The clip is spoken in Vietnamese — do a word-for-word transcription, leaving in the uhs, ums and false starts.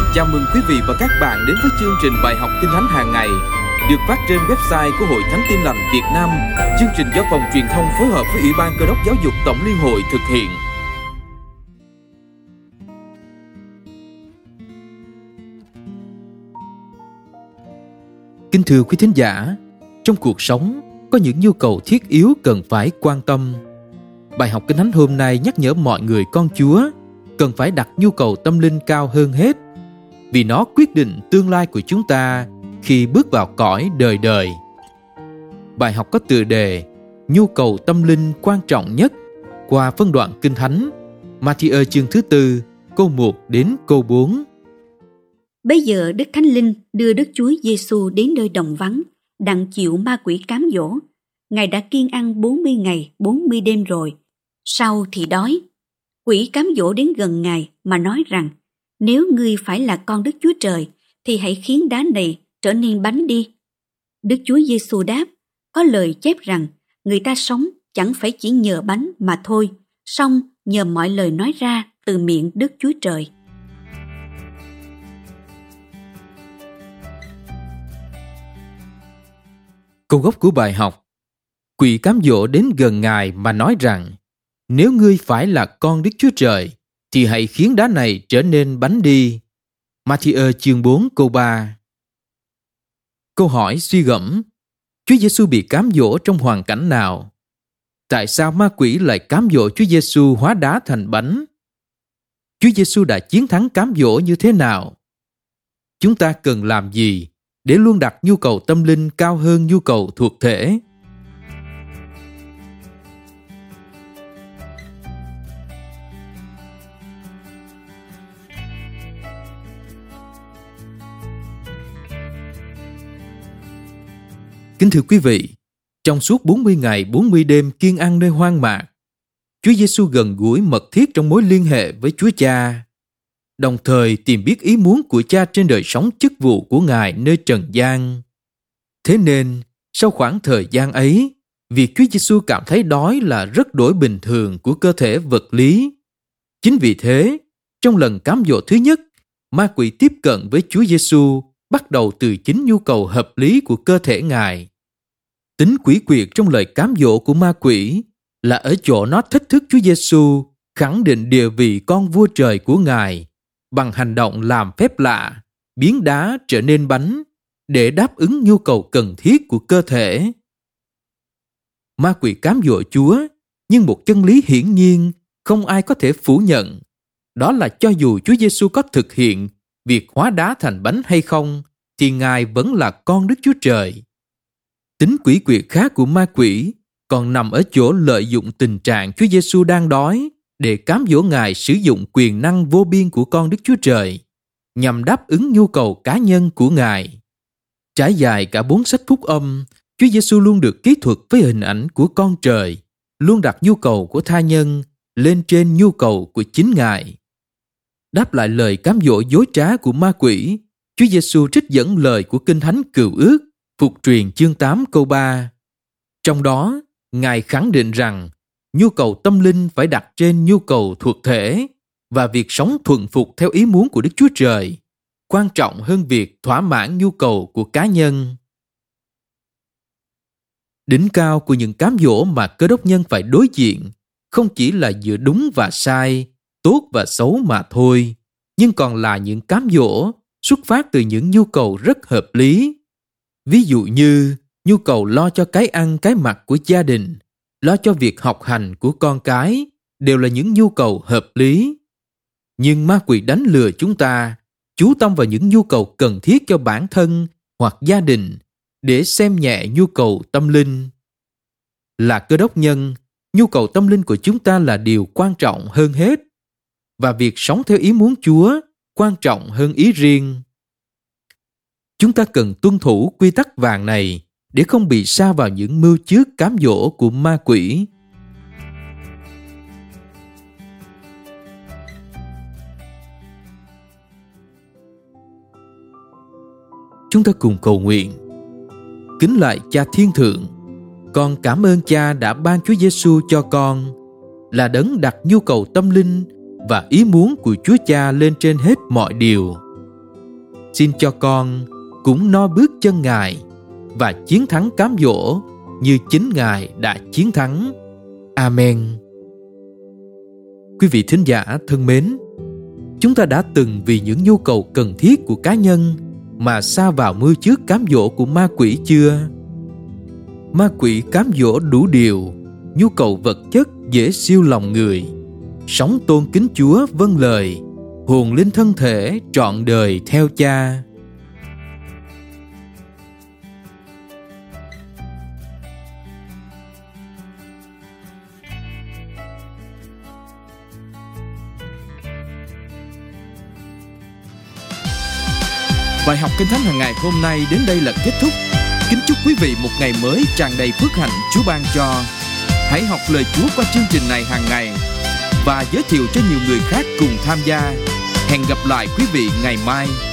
Chào mừng quý vị và các bạn đến với chương trình bài học Kinh Thánh hàng ngày được phát trên website của Hội Thánh Tin Lành Việt Nam. Chương trình do Phòng Truyền thông phối hợp với Ủy ban Cơ đốc Giáo dục Tổng Liên hội thực hiện. Kính thưa quý thính giả, trong cuộc sống có những nhu cầu thiết yếu cần phải quan tâm. Bài học Kinh Thánh hôm nay nhắc nhở mọi người con Chúa cần phải đặt nhu cầu tâm linh cao hơn hết, vì nó quyết định tương lai của chúng ta khi bước vào cõi đời đời. Bài học có tựa đề Nhu cầu tâm linh quan trọng nhất qua phân đoạn Kinh Thánh Ma-thi-ơ chương thứ tư, câu một đến câu bốn. Bây giờ Đức Thánh Linh đưa Đức Chúa Giêsu đến nơi đồng vắng, đặng chịu ma quỷ cám dỗ. Ngài đã kiêng ăn bốn mươi ngày, bốn mươi đêm rồi. Sau thì đói. Quỷ cám dỗ đến gần Ngài mà nói rằng: nếu ngươi phải là con Đức Chúa Trời, thì hãy khiến đá này trở nên bánh đi. Đức Chúa Giêsu đáp: có lời chép rằng, người ta sống chẳng phải chỉ nhờ bánh mà thôi, song nhờ mọi lời nói ra từ miệng Đức Chúa Trời. Câu gốc của bài học: quỷ cám dỗ đến gần Ngài mà nói rằng, nếu ngươi phải là con Đức Chúa Trời, thì hãy khiến đá này trở nên bánh đi. Ma-thi-ơ chương bốn câu ba. Câu hỏi suy gẫm: Chúa Giêsu bị cám dỗ trong hoàn cảnh nào? Tại sao ma quỷ lại cám dỗ Chúa Giêsu hóa đá thành bánh? Chúa Giêsu đã chiến thắng cám dỗ như thế nào? Chúng ta cần làm gì để luôn đặt nhu cầu tâm linh cao hơn nhu cầu thuộc thể? Kính thưa quý vị, trong suốt bốn mươi ngày bốn mươi đêm kiêng ăn nơi hoang mạc, Chúa Giêsu gần gũi mật thiết trong mối liên hệ với Chúa Cha, đồng thời tìm biết ý muốn của Cha trên đời sống chức vụ của Ngài nơi trần gian. Thế nên, sau khoảng thời gian ấy, việc Chúa Giêsu cảm thấy đói là rất đổi bình thường của cơ thể vật lý. Chính vì thế, trong lần cám dỗ thứ nhất, ma quỷ tiếp cận với Chúa Giêsu bắt đầu từ chính nhu cầu hợp lý của cơ thể Ngài. Tính quỷ quyệt trong lời cám dỗ của ma quỷ là ở chỗ nó thách thức Chúa Giêsu khẳng định địa vị con vua trời của Ngài bằng hành động làm phép lạ, biến đá trở nên bánh để đáp ứng nhu cầu cần thiết của cơ thể. Ma quỷ cám dỗ Chúa, nhưng một chân lý hiển nhiên không ai có thể phủ nhận, đó là cho dù Chúa Giêsu có thực hiện việc hóa đá thành bánh hay không, thì Ngài vẫn là con Đức Chúa Trời. Tính quỷ quyệt khác của ma quỷ còn nằm ở chỗ lợi dụng tình trạng Chúa Giêsu đang đói để cám dỗ Ngài sử dụng quyền năng vô biên của con Đức Chúa Trời nhằm đáp ứng nhu cầu cá nhân của Ngài. Trải dài cả bốn sách phúc âm, Chúa Giêsu luôn được kỹ thuật với hình ảnh của con trời, luôn đặt nhu cầu của tha nhân lên trên nhu cầu của chính Ngài. Đáp lại lời cám dỗ dối trá của ma quỷ, Chúa Giêsu trích dẫn lời của Kinh Thánh Cựu Ước, Phục truyền chương tám câu ba. Trong đó, Ngài khẳng định rằng nhu cầu tâm linh phải đặt trên nhu cầu thuộc thể, và việc sống thuần phục theo ý muốn của Đức Chúa Trời quan trọng hơn việc thỏa mãn nhu cầu của cá nhân. Đỉnh cao của những cám dỗ mà Cơ đốc nhân phải đối diện không chỉ là giữa đúng và sai, tốt và xấu mà thôi, nhưng còn là những cám dỗ xuất phát từ những nhu cầu rất hợp lý. Ví dụ như nhu cầu lo cho cái ăn cái mặc của gia đình, lo cho việc học hành của con cái đều là những nhu cầu hợp lý. Nhưng ma quỷ đánh lừa chúng ta chú tâm vào những nhu cầu cần thiết cho bản thân hoặc gia đình để xem nhẹ nhu cầu tâm linh. Là Cơ đốc nhân, nhu cầu tâm linh của chúng ta là điều quan trọng hơn hết, và việc sống theo ý muốn Chúa quan trọng hơn ý riêng. Chúng ta cần tuân thủ quy tắc vàng này để không bị sa vào những mưu trước cám dỗ của ma quỷ. Chúng ta cùng cầu nguyện. Kính lạy Cha Thiên Thượng, con cảm ơn Cha đã ban Chúa Giêsu cho con, là đấng đặt nhu cầu tâm linh và ý muốn của Chúa Cha lên trên hết mọi điều. Xin cho con cũng no bước chân Ngài và chiến thắng cám dỗ như chính Ngài đã chiến thắng. Amen. Quý vị thính giả thân mến, chúng ta đã từng vì những nhu cầu cần thiết của cá nhân mà sa vào mưa trước cám dỗ của ma quỷ chưa? Ma quỷ cám dỗ đủ điều, nhu cầu vật chất dễ siêu lòng người, sống tôn kính Chúa vâng lời, hồn linh thân thể trọn đời theo Cha. Bài học Kinh Thánh hàng ngày hôm nay đến đây là kết thúc. Kính chúc quý vị một ngày mới tràn đầy phước hạnh Chúa ban cho. Hãy học lời Chúa qua chương trình này hàng ngày và giới thiệu cho nhiều người khác cùng tham gia. Hẹn gặp lại quý vị ngày mai.